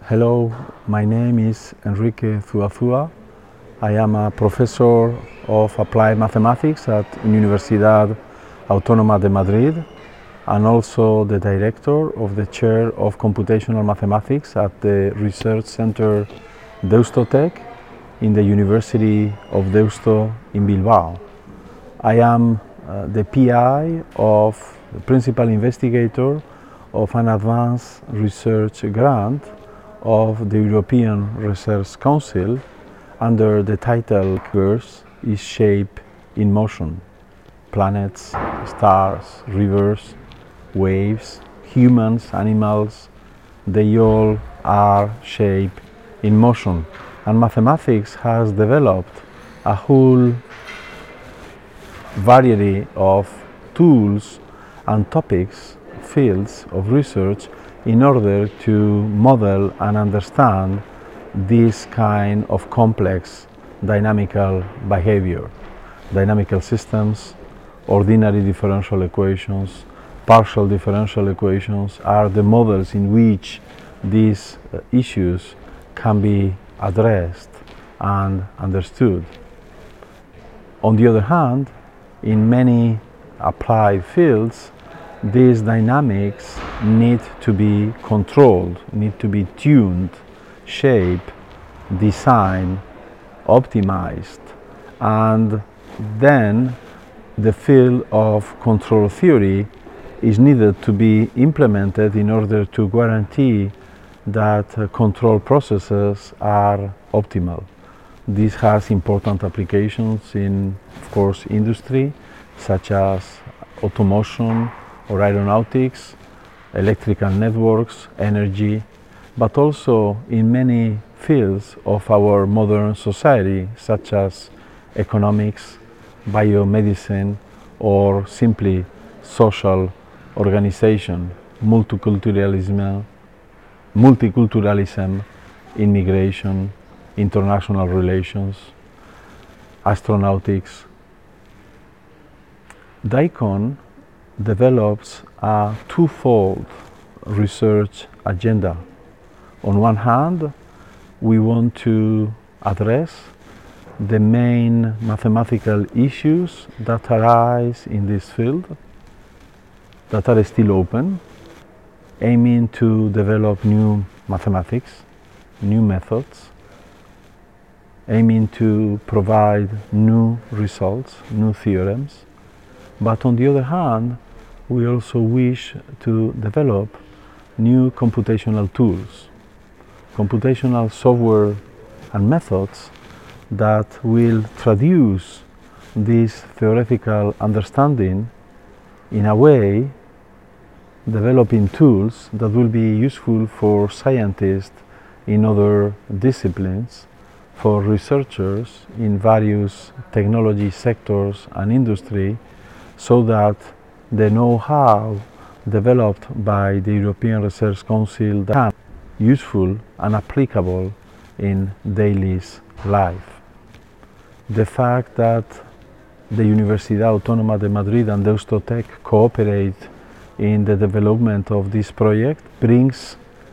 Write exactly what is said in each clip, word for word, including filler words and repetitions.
Hello, my name is Enrique Zuazua. I am a professor of applied mathematics at Universidad Autónoma de Madrid and also the director of the chair of computational mathematics at the research center Deustotec in the University of Deusto in Bilbao. I am uh, the P I of the principal investigator of an advanced research grant of the European Research Council under the title Earth is Shape in Motion. Planets, stars, rivers, waves, humans, animals, they all are shape in motion. And mathematics has developed a whole variety of tools and topics, fields of research in order to model and understand this kind of complex dynamical behavior. Dynamical systems, ordinary differential equations, partial differential equations are the models in which these uh, issues can be addressed and understood. On the other hand, in many applied fields, these dynamics need to be controlled, need to be tuned, shaped, designed, optimized, and then the field of control theory is needed to be implemented in order to guarantee that uh, control processes are optimal. This has important applications in, of course, industry, such as automotion or aeronautics, electrical networks, energy, but also in many fields of our modern society, such as economics, biomedicine, or simply social organization, multiculturalism, multiculturalism, immigration, international relations, astronautics. DICON develops a twofold research agenda. On one hand, we want to address the main mathematical issues that arise in this field, that are still open, aiming to develop new mathematics, new methods, aiming to provide new results, new theorems. But on the other hand, we also wish to develop new computational tools, computational software and methods that will traduce this theoretical understanding in a way, developing tools that will be useful for scientists in other disciplines, for researchers in various technology sectors and industry, so that the know-how developed by the European Research Council can be useful and applicable in daily life. The fact that the Universidad Autónoma de Madrid and Deustotec cooperate in the development of this project brings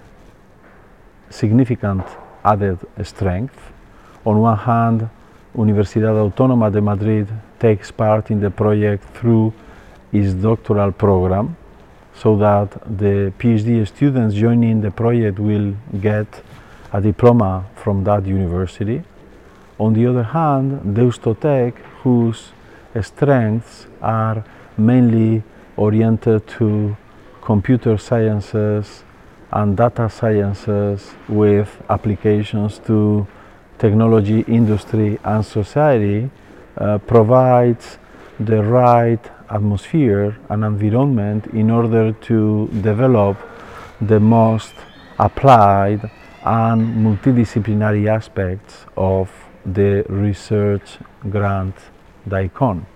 significant added strength. On one hand, Universidad Autónoma de Madrid takes part in the project through its doctoral program, so that the PhD students joining the project will get a diploma from that university. On the other hand, Deustotec, whose strengths are mainly oriented to computer sciences and data sciences with applications to technology, industry, and society, uh, provides the right atmosphere and environment in order to develop the most applied and multidisciplinary aspects of the research grant DICON.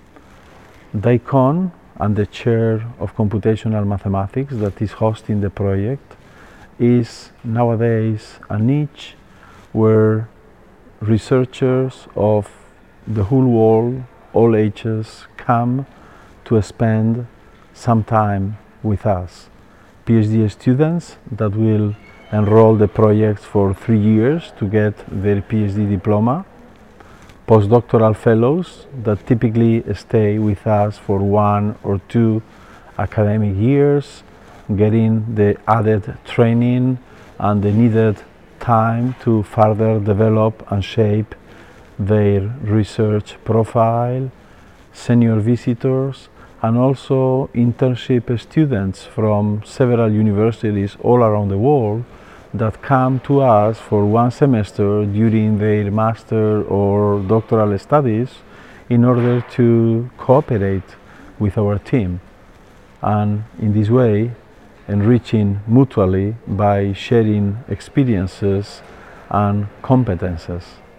DICON and the chair of computational mathematics that is hosting the project is nowadays a niche where researchers of the whole world, all ages, come to spend some time with us. PhD students that will enroll the projects for three years to get their PhD diploma. Postdoctoral fellows that typically stay with us for one or two academic years, getting the added training and the needed time to further develop and shape their research profile. Senior visitors, and also internship students from several universities all around the world that come to us for one semester during their master or doctoral studies in order to cooperate with our team, and in this way enriching mutually by sharing experiences and competences.